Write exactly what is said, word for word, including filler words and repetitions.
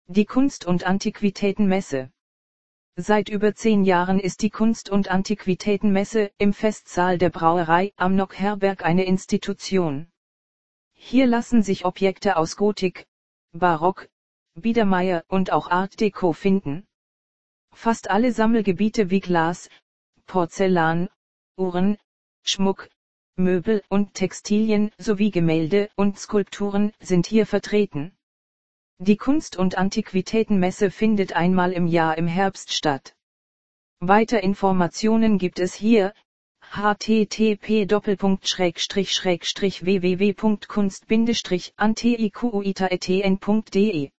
Die Kunst- und Antiquitätenmesse. Seit über zehn Jahren ist die Kunst- und Antiquitätenmesse im Festsaal der Brauerei am Nockherberg eine Institution. Hier lassen sich Objekte aus Gotik, Barock, Biedermeier und auch Art Deco finden. Fast alle Sammelgebiete wie Glas, Porzellan, Uhren, Schmuck, Möbel und Textilien sowie Gemälde und Skulpturen sind hier vertreten. Die Kunst- und Antiquitätenmesse findet einmal im Jahr im Herbst statt. Weitere Informationen gibt es hier: h t t p Doppelpunkt Schrägstrich Schrägstrich w w w Punkt kunst Bindestrich antiquitäten Punkt d e